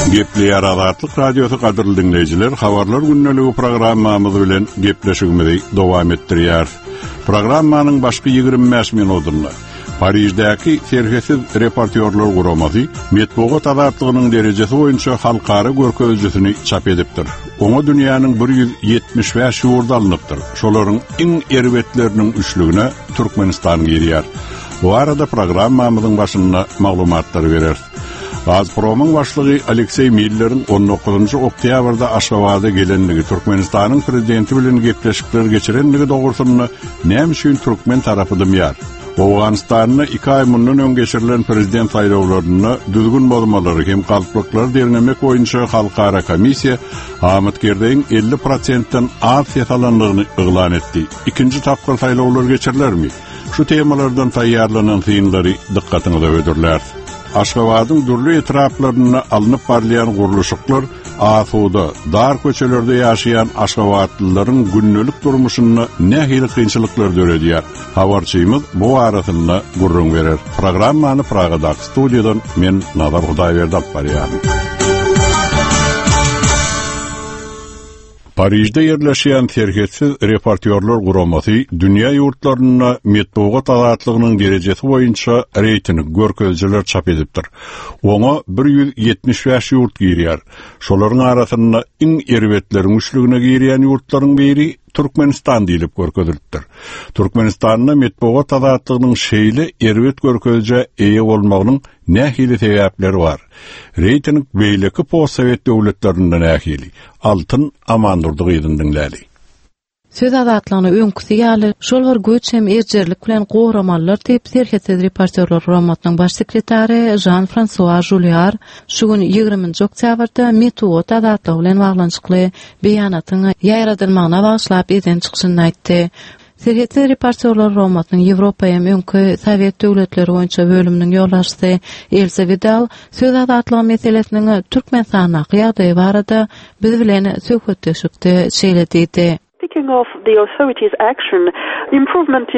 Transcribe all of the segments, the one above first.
Gepleýär Azatlyk radiosu gadyrly dinleýijiler, habarlar günneligi programmamyz bilen gepleşigimizi dowam etdirýär. Programmanyň başky 25 minutyny Parijdäki serhesiz reportýorlar guramasy Metbugat azatlygynyň derejesi boýunça halkara görkezjisini çap edipdir. Oňa dünýäniň 175 ýurda alınıpdyr. Şolaryň iň erwetleriniň üçlügine Türkmenistan girýär. Bu arada programmamyzyň başynda maglumatlar berer. Gazpromyň başlygy Aleksey Miller'in 19 oktýabrda Aşgabatda gelenligi Türkmenistanyň prezidenti bilen gepleşikler geçirenligi dogrusyny näme üçin Türkmen tarapy dymýar. Awganistanyň 2 ay mundan öň geçirilen prezident saýlawlaryny düzgün bolmalary hem galyplyklary dernemek boýunça halkara komissiya Ahmet Gerdeň 50%-den az ýasalanlygyny eglan etdi. Ikinji tapgyr saýlawlar geçirilermi? Şu temalardan taýýarlanan synlary dikkatyňize ödürler. Aşgabatyň dürli etraplaryna alınıp barlayan guruluşyklar asuda, dar köçelerde ýaşaýan aşgabatlylaryň günnelik durmuşyny nähili kynçylyklar döredýär. Habarçymyz bu arasynda gurrun berer. Programmany Pragada studiýadan men Nazar Hudaýberdi alyp barýar. Parijde yerleşen serhesiz reportýorlar guramasy dünýä ýurtlaryna Metbugat azatlygynyň derejesi boýunça reyting görkezjiler çap edipdir. Oňa 175 ýurt girýär. Şolaryň arasynda iň erwetleriň üçlügine girýän ýurtlaryň biri Türkmenistan diýilip görkezilipdir. Türkmenistanyň Metbugat azatlygynyň şeýle erwet görkezje eýe bolmagynyň nähili sebäpleri bar. Reyting beýleki postsovet döwletlerinden nähili. Altın amandurdygy ýyndynläli. Söz azatlygyny öňküsi ýaly şollar göç hem erjerlik bilen goramallar diýip serhesiz reportýorlar guramatynyň baş sekretary Jean-François Julliard şu gün 20 oktýabrda Metbugat azatlygy bilen baglanyşykly beýanatyny ýaýradylmagyna başlap eden çykyşyny aýtdy. Serhesiz reportýorlar guramatynyň Ýewropa hem öňkü Sowet döwletleri boýunça bölüminiň ýoldaşçysy Elsa Vidal söz azatlygy meselesiniň Türkmenistana ýagdaýy barada biz bilen söhbetleşipdi şeýle. Speaking of the authorities' action, the improvement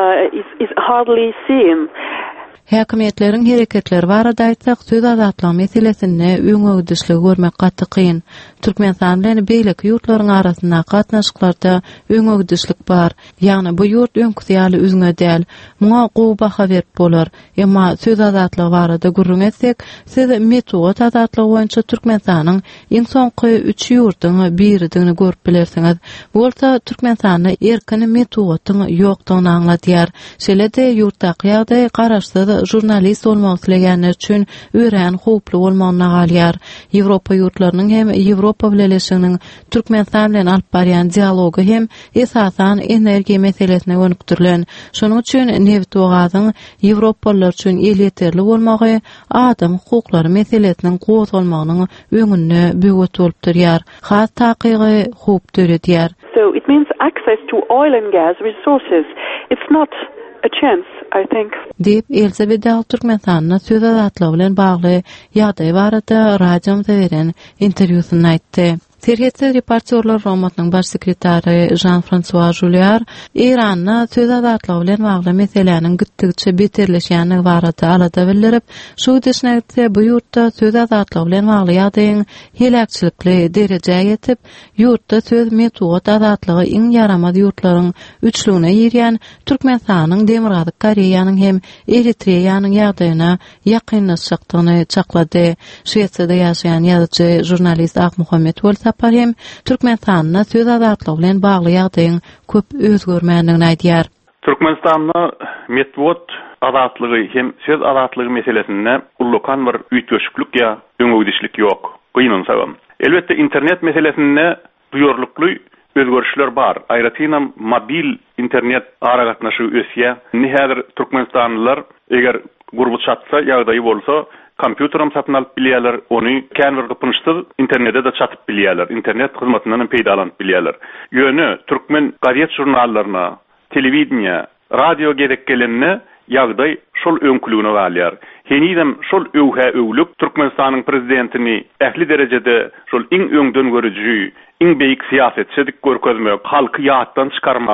is hardly seen. Häkimetleriň hereketleri barada aýtsak, söz azatlygy meselesini öňöňdüşli görmek gatty kyn. Türkmenistan bilen beýleki ýurtlaryň arasynda gatnaşyklarda öňöňdüşlik bar. Ýagny bu ýurt öňküsi ýaly üzüňe däl, muňa gowy baha berip bolar. Emma söz azatlygy barada gurrun etsek, siz Metbugat azatlygy boýunça Türkmenistanyň iň soňky 3 ýurtyň biridigini görüp bilersiňiz. Bolsa Türkmenistanyň erkin Metbugatyň ýokdugyny aňlatýar. Şeýle-de ýurtdaky ýagdaý garaşsyz jurnalist bolmak dilegenler üçin ören hoply bolmagyna galýar. Ýewropa ýurtlarynyň hem Ýewropa bileşiginiň Türkmenistan bilen alyp barýan dialogy hem esasan energiýa meselesine gönükdirilen. Şonuň üçin Metbugatyň Ýewropalılar üçin ýeterli bolmagy adam hukuklary meselesiniň gozulmagynyň öňünde böwet bolup durýar. Has takygy hop döredýär. So it means access to oil and gas resources. It's not a chance, I think. Deyip Elsa Türkmenistanyň söz azatlygy bilen bagly ýagdaý barada radioda beren interwýusyny aýtdy. Serhesiz reportýorlar guramatynyň baş sekretary Jean-François Julliard Iranyň söz azatlygy bilen bagly meseleniň gittikçe beterleşýänligi barada alada bildirip, şu disnekde bu ýurtda söz azatlygy bilen bagly ýagdaýyň helakçylykly derejäge ýetip, ýurtda söz Metbugat azatlygy iň yaramaz ýurtlaryň üçlügine girýän Türkmenistanyň Demirgazyk Koreýanyň hem Eritreýanyň ýagdaýyna ýakynlaşykdygyny çaklady. Şweýçarda ýaşaýan ýazgyçy jurnalist Ahmuhammed Hem Türkmenistanyň söz azatlygy bilen bagly ýagdaýyň köp özgörmänligini aýdýar. Türkmenistanyň Metbugat azatlygy hem söz azatlygy meselesinde ullukan bir üýtgeşiklik ýa öňüdüşlik ýok. Gynansaýam. Elbetde internet meselesinde duýarlykly özgörüşler bar. Aýratynam mobil internet aragatnaşy ösýä. Nähädir Türkmenistanlylar eger gurbut çatsa ýagdaýy bolsa kompýuterim satyn alyp bilýärler, ony känwer gypynyşsyz internetde de çatyp bilýärler. İnternet hyzmatyndan peýdalanyp bilýärler. Ýöne türkmen garet jurnallaryna, telewizioniýa, radio gerek gelenine ýagdaý şol öňkülügine galýar. Henidem şol öwlük Türkmenistanyň prezidentini ähli derejede şol iň öňden görüjü, iň beýik siýasetçilik görkezmek, halky ýatdan çykarmak,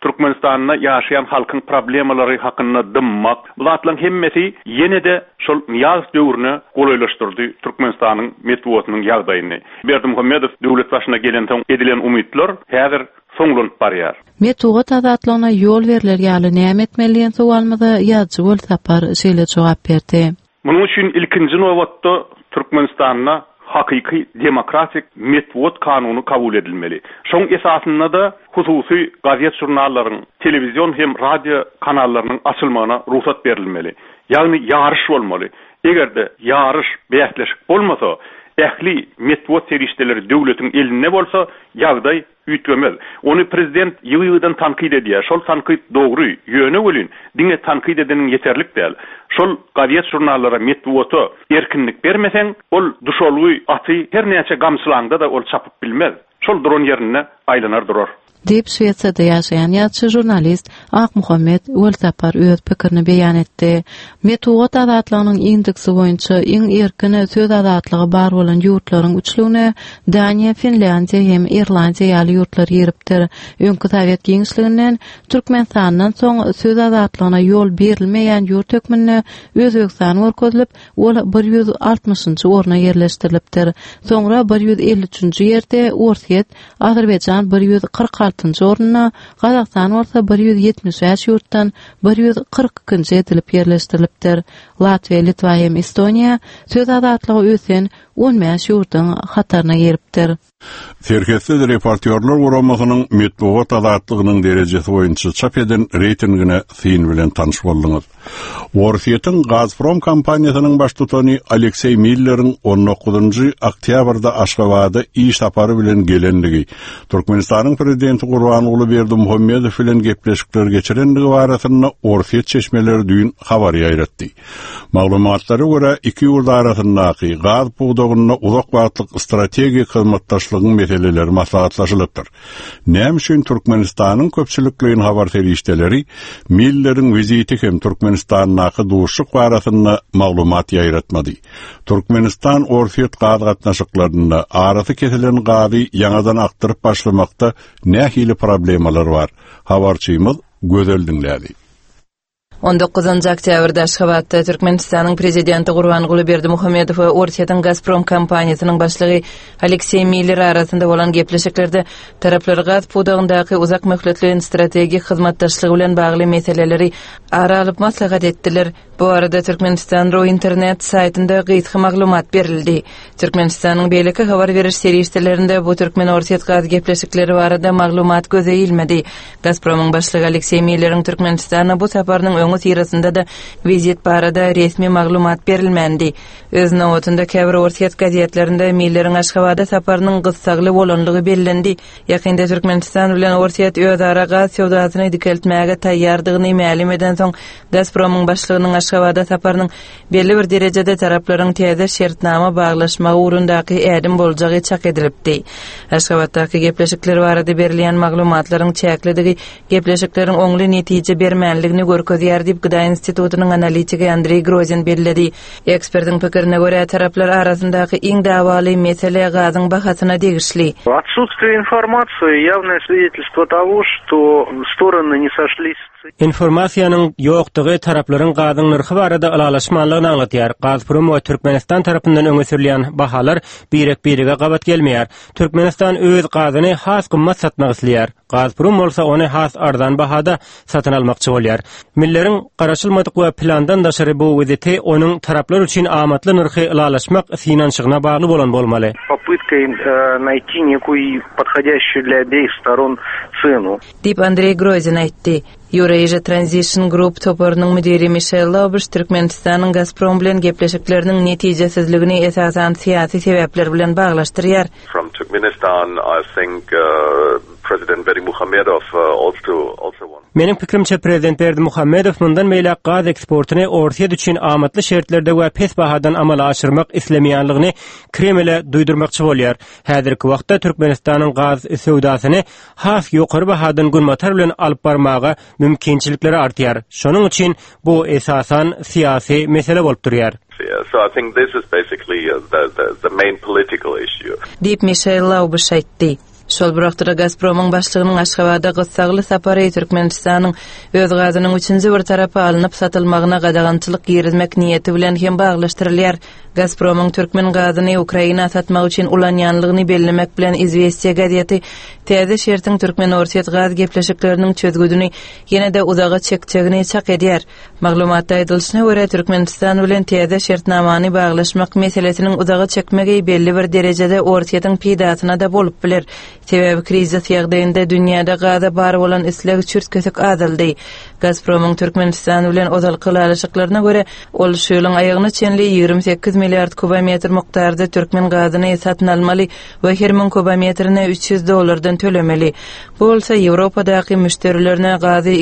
Türkmenistan'da yaşayan halkın problemleri hakkında dımmak, bulatlan hemmesi yine de şol niyaz döwrüne golaylaşdyrdy Türkmenistan'ın metbuatynyň ýagdaýyny. Berdimuhammedow döwlet başyna gelenden edilen umytlar häzir soňlanyp barýar. Metbuat azatlygyna ýol beriler ýaly näme etmeliýän sowalmyda ýazgy Woltapar şeýle jogap berdi. Munuň üçin ilkinji nowatda Türkmenistan'da hakyky demokratik metbuat kanuny kabul edilmeli. Şoň esasynda da hususy gazet jurnallaryň, telewizion hem radio kanallarynyň açylmagyna ruhsat berilmeli. Ýagny ýaryş bolmaly. Egerde ýaryş beýatleşik bolmasa, ähli metbuat serişdeleri döwletiň eline bolsa, ýagdaý ütgemez. Onu prezident ýygydan tankyd edýär. Şol tankyd dogry, ýöne bolyn, diňe tankyd edeniň ýeterlik däl. Şol gazet jurnallara metbuata erkinlik bermeseň, ol duşolgy aty her näçe gamsylanda da ol çapyp bilmez. Şol duran ýerine aýlanar durar. Dip Şweýçarda ýaşaýan ýazgy jurnalist Akmuhammed Woltapar öz pikirini beýan etdi. Metbuat azatlygynyň indeksi boýunça iň erkin söz azatlygy bar bolan ýurtlaryň üçlügine Daniýa, Finlandiýa hem Irlandiýa ýaly ýurtlar ýeripdir. Öňkü Sowet giňişliginden Türkmenistanyň soň söz azatlygyna ýol berilmeýän ýurt hökmüne Özbegistan gorkozlyp, ol 160-njy orna ýerleşdirilipdir. Soňra 153-nji ýerde Orset, Azerbaýjan 146-njy orna, Gazakystan bolsa 175 ýurtdan 142-nji edilip ýerleşdirilipdir. Latviýa, Litwa hem Estoniýa söz azatlygy ösen 15 ýurtyň hataryna ýeripdir. Serketli reportörler guramasynyň metbuat azatlygynyň derejesi boýunça çap eden reytingine syn bilen tanyş boldyňyz. Orset'in Gazprom kompaniýasynyň baş tutany Aleksey Miller'in 19-njy oktýabrda Aşgabatda iş tapary bilen gelenligi, Türkmenistanyň prezidenti Gurbanuly Berdimuhammedow bilen gepleşikler geçirenligi barasynda Orset çeşmeleri düýün habar ýaýratdy. Maglumatlary görä iki ýurt arasyndaky gaz buğdagyna uzak wagtlyk strategik hyzmatdaşlygyň meseleleri maslahatlaşylypdyr. Näme üçin Türkmenistanyň köpçülikliğin habar serişdeleri Miller'in viziti hem Türkmenistanyň duşuk barasynda maglumat ýaýratmady. Türkmenistan Orset gaz gatnaşyklaryna arasy kesilen gazy ýangadan aktyryp başlamakda nähili problemalar bar. Habarçymyz gözel dinlädi. 19 oktýabrda Aşgabatda Türkmenistanyň prezidenti Gurbanuly Berdimuhammedow we Orset'in Gazprom kompaniýasynyň başlygy Aleksey Miller arasynda bolan gepleşiklerde taraplar gaz puwdagyndaky uzak möhletli strategik hyzmatdaşlygy bilen bagly meseleleri ara alyp maslahat etdiler. Bu arada Türkmenistan ro internet saytynda gyýtgy maglumat berildi. Türkmenistanyň beýleki habar beriş serişdelerinde bu Türkmen Orset gaz gepleşikleri barada maglumat gözeýilmedi. Gazpromyň başlygy Aleksey Miller'in Türkmenistana bu saparynyň sirasında da vizit barada resmi maglumat berilmendi. Öz nowatynda käbir Orset gazetlerinde Miller'in Aşgabatda saparynyň gyssagly bolanlygy bellendi. Ýakynda Türkmenistan bilen Orset özara gaz sowdasyny dikeltmäge taýýardygyny ma'lum eden soň Gazpromyň başlygynyň Aşgabatda saparynyň belli bir derejede taraplaryň täze şertnama baglaşmagy urundaky ädim boljagy çak edilipdi. Aşgabatdaky gepleşikler barada berilýän maglumatlaryň çäklidigi gepleşikleriň oňly netije bermänligini görkezýär diýip Gıda Institutunyň analitigi Andrey Grozin bellädi. Ekspertiň pikirine görä taraplar arasyndaky iň dawaly mesele gazyň bahasyna degişli. Отсутствие информации явное свидетельство того, что стороны не сошлись. Informasiýanyň ýokdugy taraplaryň gazyň narhy barada alalaşmanlygyny anlatýar. Gazprom we Türkmenistan tarapyndan öňe sürilen bahalar birek-birege gabat gelmeýär. Türkmenistan öz gazyny has gymmat satmak isleýär. Gazprom bolsa ony has ardan bahada satyn almakçy bolýar. Milleriň garaşylmadyk we plandan daşary bu wezeti onuň taraplar üçin amatly narhy alalaşmak finansygyna bagly bolan bolmaly. Попытка найти некую подходящую для обеих сторон цену. Дип Андрей Грозин айтты. Eurasia Transition Group toparynyň müdiri Michel Laubish Türkmenistanyň Gazprom bilen gepleşikleriniň netijesizligini esasan syýasy sebäpler bilen baglaşdyrýar. From Turkmenistan, I think President Berdimuhammedow also won. Mening pikirimçe Prezident Berdimuhammedow mundan meýle gaz eksportyny Orset üçin amatly şertlerde we pes bahadan amala aşyrmak islemeýänligini Kremle duýdurmakçy bolýar. Häzirki wagtda Türkmenistanyň gaz sowdasyny has ýokary bahadan gynmatar bilen alyp barmagy mümkinçilikleri artýar. Şonuň üçin bu esasan syýasy mesele bolup durýar. So I think this is basically the main political issue. Dip Michel Laubish aýtdy. Şol bıraktıra Gazprom'un başlığının Aşgabatda gyssagly sapary Türkmenistanyň öz gazynyň üçinji bir tarapy alınıp satylmagyna gadagantçylyk girizmek niýeti bilen hem baglaşdyrylýar. Gazprom'un Türkmen gazyny Ukraina satmak üçin ulanýanlygyny bellemek bilen Izvestiýa gazeti täze şertiň Türkmen Orsiýet gaz gepleşikleriniň çözgüdüni ýene-de uzaga çekçegini çak edýär. Maglumatda aýdylyşyna görä Türkmenistan bilen täze şertnamany baglaşmak meselesiniň uzaga çekmegi belli bir derejede Orsiýetyň pidatyna da bolup biler. Sebebi krizis ýagdaýynda dünýäde gaza bar bolan isleg çürtkösek azaldy. Gazprom'un Türkmenistan bilen ozalky alaşyklaryna görä ol şu ýylyň aýagyna çenli 28 milliard kubometr mukdarda Türkmen gazyny satyn almaly we her 1000 kubometrine $300 tölemeli. Bu bolsa Ýewropadaky müşterilerine gazy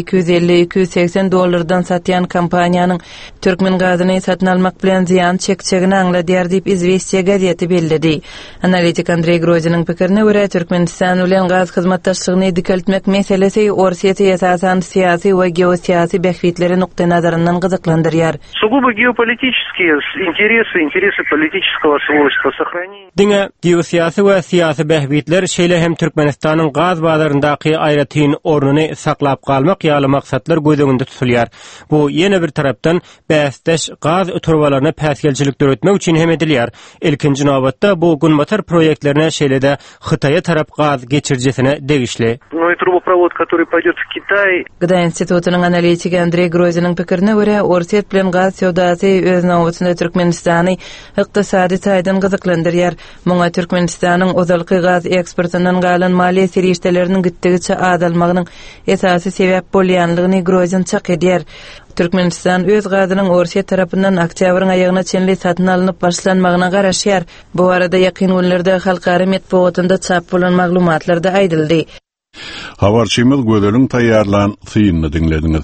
$250-280 satýan kompaniýanyň Türkmen gazyny satyn almak bilen ziýan çekçegini aňladýar diýip Izvestiýa gazeti bellidi. Analitik Andrey Grozinin pikirine görä Türkmenistan bilen gaz hyzmatdaşlygyny dikeltmek meselesi Orsiýety esasan siýasy we geosiýasy bähwitleri nukta nazaryndan gyzyklandyrýar. Сугубо геополитические интересы политического свойства сохранения. Diňe geosiýasy we siýasy bähwitler şeýle hem Türkmenistanyň gaz bazaryndaky aýratyn ornuny saklap galmak ýaly maksatlar göz öňünde tutulýar. Bu ýene bir tarapdan bäsdeş gaz ötürwalaryna päsgelçilik döretmek üçin hem edilýär. Ilkinji nobatda bu gunmatar proýektlerine şeýle-de Hytaýa tarap gaz geçirjesine degişli. Ну и трубопровод, который пойдет в Китай. Gıda Institutunyň analitiki Andrey Grozinin pikirine görä Orsiýet bilen gaz sowdasy öz nowatynda Türkmenistany ykdysady taýdan gyzyklandyrýar. Muňa Türkmenistanyň ozalky gaz eksportyndan galan maliýe serişdeleriniň gitdigiçe azalmagynyň esasy sebäp bolýanlygyny Grozin çak edýär. Türkmenistan öz gazynyň Orsiýet tarapyndan oktýabryň aýagyna çenli satyn alınıp başlanmagyna garaşýar. Bu arada ýakyn günlerde halkara medeniýetinde çap bolan maglumatlarda aýdyldy. Habarçymyz Gödeliň taýýarlan syýyny dinlediňiz.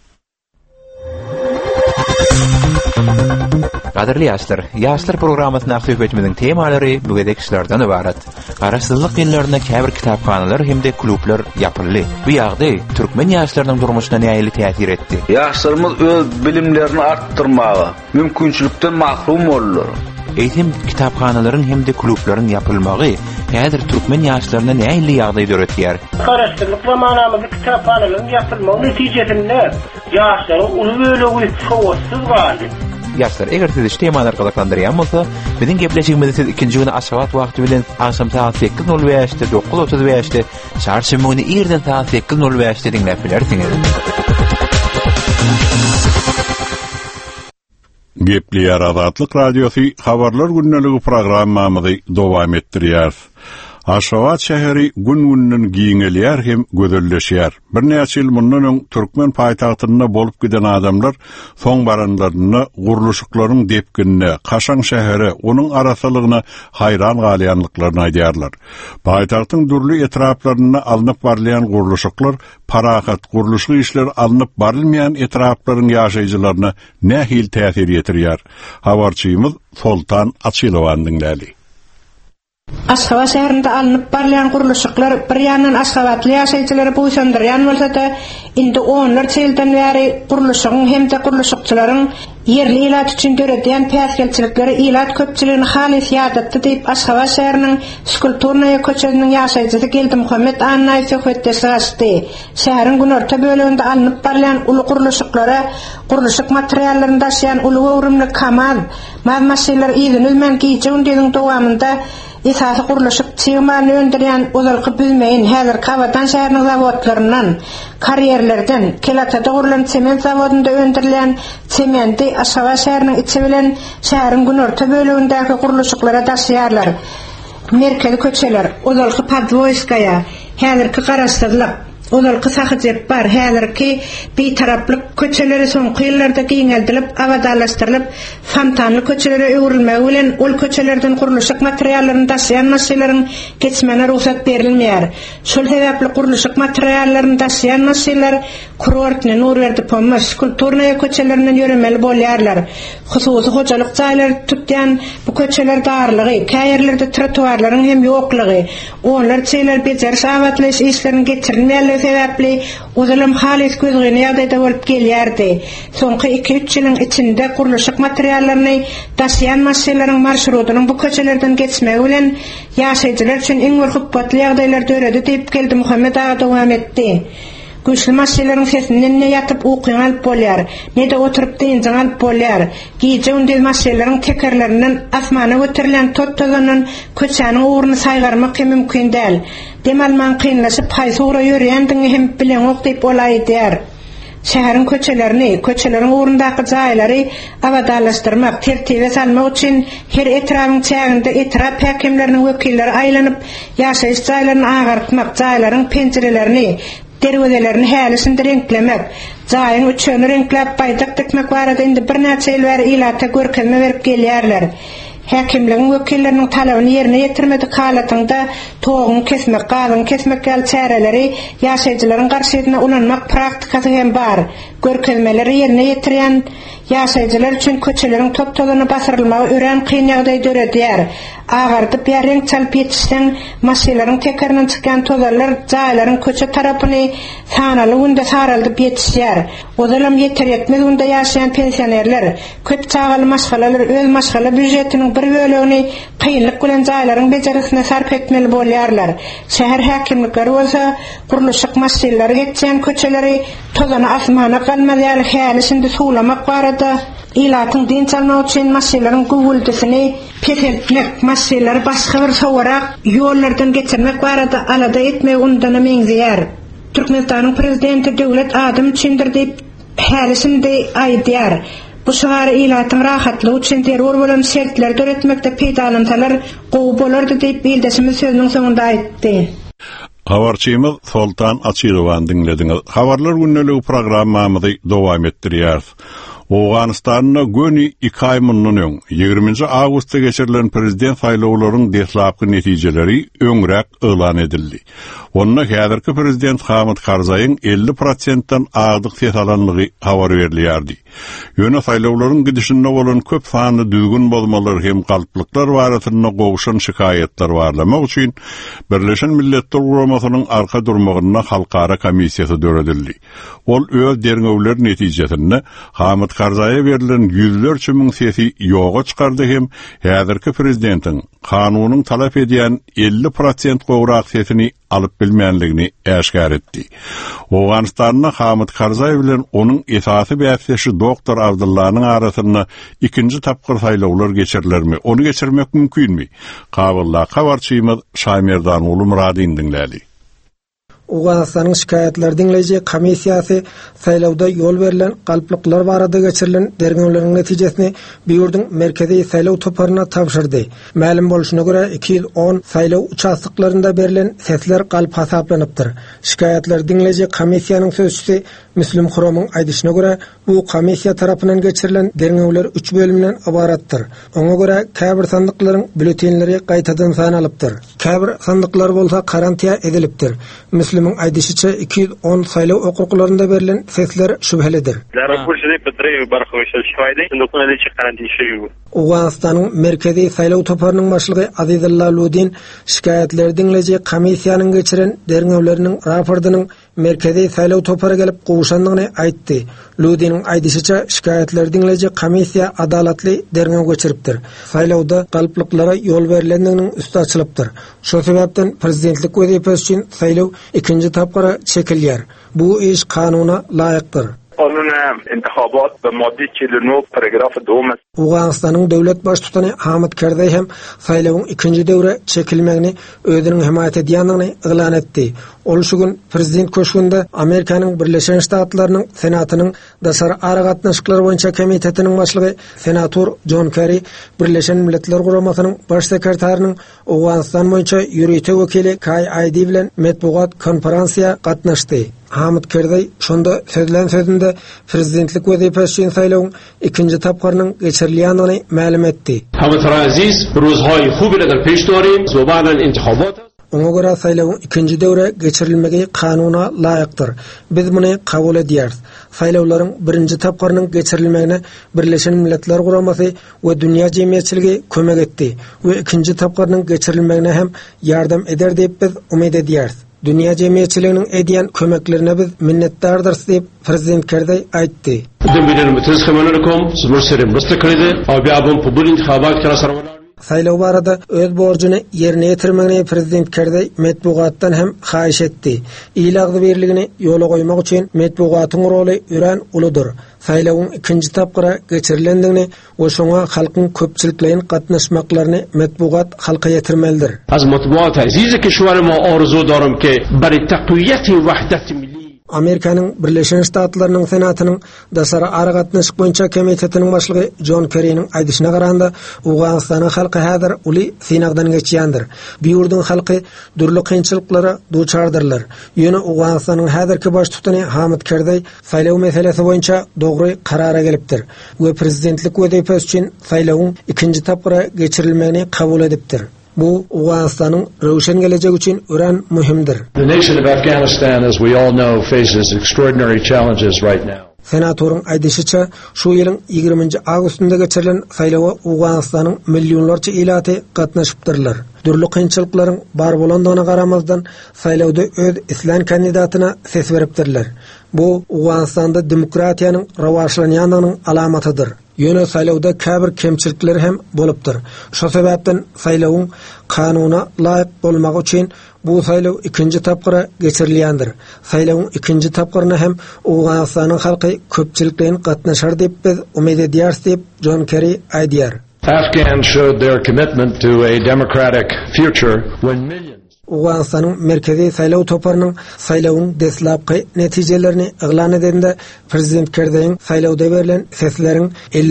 Gaderli ýaşlar programasyna söhbetimiziň temalary bu gedekçilerden ibaret. Garaşsyzlyk ýyllaryna käbir kitapxanalar hemde klublar ýapyldy. Bu ýagdaý türkmen ýaşlarynyň durmuşyna näýeli täsir etdi? Ýaşlarymyz öz bilimlerini artdyrmagy, mümkinçilikden mahrum bolýar. Eýtim kitapxanalaryň hemde klublaryň ýapylmagy häzir türkmen ýaşlaryna näýeli ýagdaý döretýär? Garaşsyzlyk zamanamyzda kitapxanalaryň ýapylmagy netijesinde ýaşlaryň uly bölegi sowatsyz galdy. Ýaşlar, eger siz iş temalar gyzyklandyrýan bolsa, biziň gepleşigimizi siz ikinji güni Aşgabat wagty bilen akşam saat 8:05-de 9:35-de, çarşamba güni erden saat 8:05-de dinläp bilersiňiz. Gepleýär Azatlyk Radiosu habarlar günneligi programmamyzy dowam etdirýär. Aşgabat şäheri gün-günden giňelýär hem gözelleşýär. Bir näçe ýyl mundan öň Türkmen paýtagtyna bolup giden adamlar soň baranlaryny guruluşyklaryň depkinine, Kaşan şäheri onuň arasalygyna haýran galýanlyklaryny aýdýarlar. Paýtagtyň durly etraplaryna alınıp barlayan guruluşyklar parahat guruluşy işler alınıp barylmayan etraplaryň ýaşaýjylaryna nähil täsir ýetirýär. Habarçymyz Soltan Açylowan dinlädi. Aşgabat şäherinde alınıp barlayan guruluşyklar bir ýandan Aşgabatly ýaşaýjylary buýsandyrýan bolsa-da, indi onlar çelden bäri guruluşyň hem de guruluşykçylaryň yerli ilat üçin döredýän päsgelçilikleri ilat köpçiligini halis ýadatdy diýip Aşgabat şäheriniň skulpturnaýa köçeniň ýaşaýjysy Geldi Muhammed Annay söhbetdesi açdy. Şäheriň günorta böleginde alınıp barlayan uly guruluşyklara guruluşyk materiallaryny daşıyan uly öwrümli kamal, mazmaşylar ýygynyň giýjegin diýdiň dowamında esasy guruluşyk çygmany öndürýän ozalky büzmeýin häzir Kabadan şäheriniň zawodlaryndan, karýerlerden, Kelatada gurulan sement zawodunda öndürilen sementi Aşgabat şäheriniň içi bilen şäheriň günorta bölegindäki guruluşyklara daşıýarlar. Merkezi köçeler, ozalky Podvoyskaya, häzirki Garaşsyzlyk, ozalky Sahyjep bar, häzirki betaraplyk köçeleri soňky ýyllarda giňeldilip, abadalaşdyrylyp, fontanly köçelere öwrilmegi bilen ol köçelerden guruluşyk materiallaryny daşıyan maşynalaryň geçmene ruhsat berilmeýär. Şol sebäpli guruluşyk materiallaryny daşıyan maşynlar kurortny Nurberdi Pommas kulturnaýa köçelerinden ýöremeli bolýarlar. Hususy hojalyk jaýlary tutýan bu köçeler darlygy, käýerlerde trotuarlaryň hem ýoklugy, onlar çeýler bejer sabatlaş işlerini geçirilmeýärligi sebäpli uzalım halis gözgüne ýagdaýda bolup gelýärdi. Soňky 2-3 ýylyň içinde gurulşyk materiallaryny daşıyan maşynalaryň marşrutynyň bu köçelerden geçmegi bilen ýaşaýjylar üçin iň wagtly ýagdaýlar döredi diýip geldi Muhammed ağa dowam etdi. Güçlü maşynalaryň sesinden ne ýatyp ukyň alyp bolýar, ne de oturup diňjiň alyp bolýar. Giýje undel maşynalaryň tekerlerinden asmana götürilen tot-tozanyň köçäniň uğruny saýgarmak mümkin däl. Demalman kynlaşyp haýsy ura ýörendiňi hem bilen ok diýip bolaýdýar. Şäheriň köçeleriň uğrundaky jaýlary abadalaşdyrmak, tertibe salmak üçin her etrabyň çäginde etrap häkimleriniň wekilleri aýlanyp ýaşaýyş jaýlaryny agartmak, jaýlaryň pencerelerini, derwezelerini hälisinde renklemek, jaýyň üçini renkläp baýdak dikmek barada indi bir näçe ýyl bäri ilata görkezme berip gelýärler. Häkimligiň wekilleriniň talabyny ýerine ýetirmedik halatynda toğun kesmek, galyň kesmek gal çäreleri ýaşaýjylaryň garşydyna ulanmak praktikasy hem bar. Görkezmeleri ýerine ýetirýän ýaşaýjylar üçin köçeleriň top-tozany basyrylmagy ören kyn ýagdaý döredýär. Agardyp ýarenk çalyp ýetişsen maşynalaryň tekerinden çykan tozarlar jaýlaryň köçe tarapyny sanaly günde saraldyp ýetişýär. Ozalam ýetirýetmez unda ýaşaýan pensionerler köp çağaly maşgalalar öz maşgala büdjetiniň bir bölegini kynlyk bilen jaýlaryň bejerisine sarp etmeli bolýarlar. Şäher häkimlikleri bolsa gurulşyk maşynlary geçýän köçeleri tozany asmana galmaýar hälisinde suwlamak barada ilatyň din çalmak üçin maşynlaryň guguldysyny petentmek, maşynlary başga bir sowarak ýollardan geçirmek barada alada etmek undan meňzeýär. Türkmenistanyň prezidenti döwlet adam üçindir diýip hälisinde aýdýar. Bu şahar ilatyň rahatlygy üçin terör bolan şertler döretmekde peýdalansalar gowy bolardy diýip bildirişimiz sözüniň soňunda aýtdy. Habarçymyz Sultan Açyrowan dinlediňiz. Habarlar günneligi programmamyzy dowam etdirýär. Awganistanyň göni 2 ay mundan öň 20 awgustda geçirilen prezident saýlawlarynyň deslapky netijeleri öňrek elan edildi. Onda häzirki prezident Hamid Karzaýyň 50%-dan agdyk ses alanlygy habar berilýärdi. Ýöne saýlawlaryň gidişinde bolan köp sanly düzgün bolmalary hem galplyklar baratyna gowşan şikaýetler barlamak üçin Birleşen Milletler Guramasynyň arka durmagyna halkara komissiýasy döredildi. Ol öz derňewler netijesinde Hamid Karzaýa berilen ýüzlerçe müň sesi ýoga çykardy hem häzirki prezidentiň kanunyň talap edýän 50% gowrak sesini alyp bilmänligini äşkär etdi. Awganistanyň Hamid Karzaý bilen onuň esasy bäsleşi doktor Abdullah'nyň arasyna ikinji tapgyr saýlawlar geçirilermi? Onu geçirmek mümkinmi? Kabylla habarçymyz Şaýmerdan uly Muradyn dinlädi. Awganistanyň şikaýetler dinleýiji komissiýasy saýlawda ýol berilen galplyklar barada geçirilen derňewleriň netijesini Biýurdyň merkezi saýlaw toparyna tapşyrdy. Ma'lum boluşyna görä 210 saýlaw uçastyklarynda berilen sesler galp hasaplanypdyr. Şikaýetler dinleýiji komissiýanyň sözçüsi Müslüm Xuromyň aýdyşyna görä bu komissiýa tarapyndan geçirilen derňewler 3 bölümden ibaratdyr. Oňa görä käbir sandyklaryň bültenleri gaýtadan sanalypdyr. Käbir sandyklar bolsa karantiya edilipdir. Müslüm'ün aýdyşyça 210 saýlaw okruglarynda berilen sesler şübhelidir. Awganistanyň merkezi saýlaw toparynyň başlygy Azizullah Ludin şikaýetler dinleýiji komissiýanyň geçiren derňewleriniň raportynyň merkezi saýlaw topary gelip gowşandygyny aýtdy. Ludiniň aýdyşyça şikaýetler dinleýiji komissiýa adalatly derňew geçiripdir. Saýlawda galplyklara ýol berilendiginiň üstü açylypdyr. Şo sebäpden prezidentlik wezipesi üçin saýlaw ikinji tapgyra çekilýär. Bu iş kanuna laýykdyr. قانون انتخابات به ماده 49 پاراگراف 2 Awganistanyň döwlet baş tutany Hamid Karzaý hem saýlawyň ikinji döwre çekilmegini özüniň himayet edýändigini elan etdi. Ol şu gün prezident köşgünde Amerikanyň Birleşen Ştatlarynyň senatynyň daşary ara gatnaşyklar boýunça komitetiniň başlygy senator John Kerry Birleşen Milletler Guramasynyň baş sekretärinyň Awganistan boýunça ýürüýte wekili Kay Aidi bilen metbuat konferensiýa gatnaşdy. Hamid Karzaý şonda sözlen sözünde prezidentlik wezipesi üçin saýlawyň ikinji tapgyrynyň geçirilýändigini ma'lum etdi. Hamid Aziz, ruzhay hubi ladar peş dorim, zobanan intihabat. Oňa görä saýlawyň ikinji döwre geçirilmegi kanuna laýykdyr. Biz muny kabul edýäris. Saýlawlaryň birinji tapgyrynyň geçirilmegine Birleşen Milletler Guramasy we dünýä jemgyýetçiligi kömek etdi we ikinji tapgyrynyň geçirilmegine hem ýardam eder diýip biz umyt edýäris. Dünya jemgyýetçiliginiň edýän kömeklerine biz minnetdardyr diýip prezident Kerday aýtdy. Saylaw barada öz borjyny ýerine ýetirmegini prezident Kerday medbugatdan hem haýyş etdi. Ýylagdy berligini ýola goýmak üçin medbugatyň roly ören uludur. Saylawyň ikinji tapgyra geçirilendigini we şoňa halkyň köpçüliklerin gatnaşmaklaryny medbugat halka ýetirmelidir. Az medbugat azizi keşwerime arzu darym ki bari taqwiyati wahdati milli Amerikanyň Birleşen Ştatlarynyň Senatynyň daşary aragatnaşyk boýunça komitetining başlygy John Kerry'niň aýdyşyna garanda Awganistanyň halky häzir uly synagdan geçýändir. Bu ýurdun halky durly kynçylyklara duçardyrlar. Ýöne Awganistanyň häzirki baş tutany Hamid Kerday saýlaw meselesi boýunça dogry karara gelipdir we prezidentlik wezipesi üçin saýlawyň ikinji tapgyra geçirilmegini kabul edipdir. Bu Awganistanyň röwşen gelecegi üçin ören muhimdir. The nation of Afghanistan, as we all know, faces extraordinary challenges right now. Senatorun aýdyşyça, şu ýylyň 20-nji awgustynda geçirilen saýlawa Awganistanyň millionlarça ilaty gatnaşypdyrlar. Dürli kynçylyklaryň bar bolandygyna garamazdan saýlawda öz islan kandidatyna ses beripdirler. Bu Awganistanda demokratiýanyň rawaşlanýanynyň alamatydyr. Ýöne saýlawda käbir kemçilikler hem bolupdyr. Şo sebäpden saýlawyň kanuna laýyk bolmagy üçin bu saýlaw ikinji tapgyra geçirilýändir. Saýlawyň ikinji tapgyryna hem Awganistanyň halky köpçüliklerin gatnaşar diýip biz umyt edýäris diýip John Kerry aýdýar. Afghans showed their commitment to a democratic future when millions Awganistanyň merkezi saýlaw toparynyň saýlawyň deslapky netijelerini eglan edende prezident Kerdaýyň saýlawda berilen sesleriň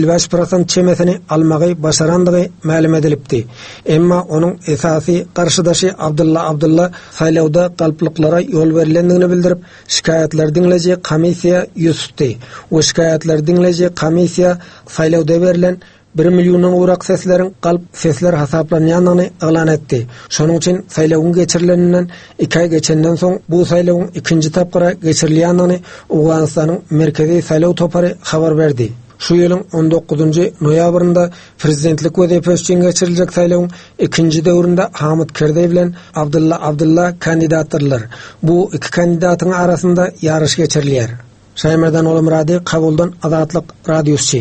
55% çemesini almagy başarandygy ma'lum edilipdi. Emma onuň esasy garşydaşy Abdulla saýlawda galpylyklara ýol berilendigini bildirip şikaýetler diňleji komissiýa ýüztdi. O şikaýetler diňleji komissiýa saýlawda berilen 1 milyondan urak sesleriň galp sesler hasaplanýanyny eglan etdi. Şonuň üçin saýlawyň geçirilenden 2 ay geçenden soň bu saýlawyň ikinji tapgyra geçirilýanyny Awganistanyň merkezi saýlaw topary habar berdi. Şu ýylyň 19-njy noýabrynda prezidentlik wezipesi üçin geçiriljek saýlawyň ikinji döwründe Hamid Kerday bilen Abdulla kandidatdyrlar. Bu iki kandidatyň arasynda ýarış geçirilýär. Şaýmerdan Olam Radio Kabuldan Azatlyk radiosu.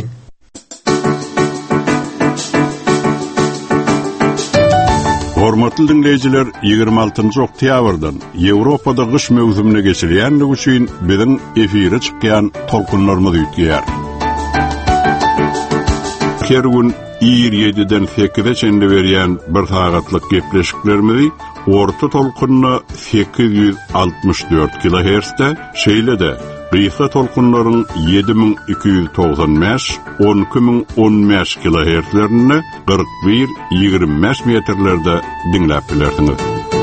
Hormatly dinleyijiler, 26-njy oktýabrdan Ýewropada gyş mewsumine geçilýänligi üçin biziň efire çykýan tolkunlarymyz ýitýär. Her gün 7-den 8-e çenli berýän bir sagatlyk gepleşiklerimizi orta tolkunna 864 kHz-de, şeýle-de Gıysa tolkunlaryň 7295, 12015 kHz-lerini 41-25 metrlerde dinläp bilersiňiz.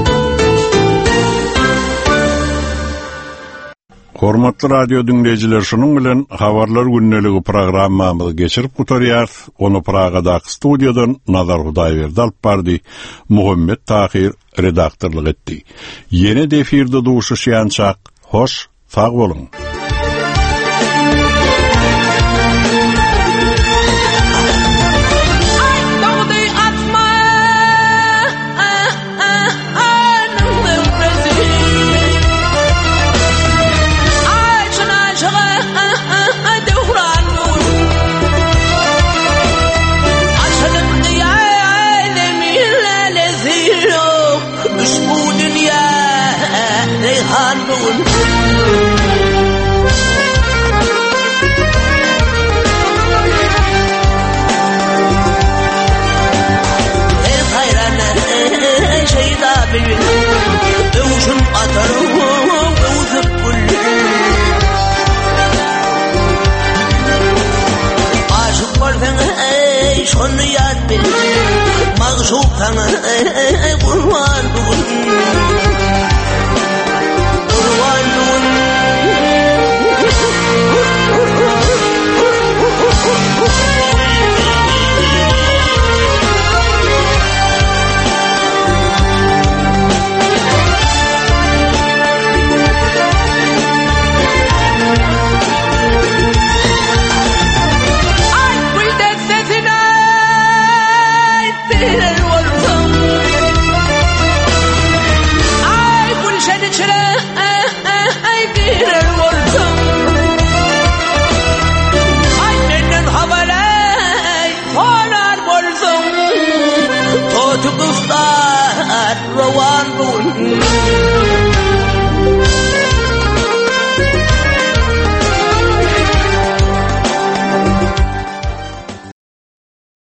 Hormatly radio dinleyijiler, şonuň bilen habarlar günneligi programmamyzy geçirip gutarýar. Onu Pragada studiýadan Nazar Hudaýberdi alyp bardy. Muhammed Tahir redaktorlyk etdi. Ýene efirde duşuşýançak. Hoş, sag bolun. Şonu yad bil, mağşub kana kurban bu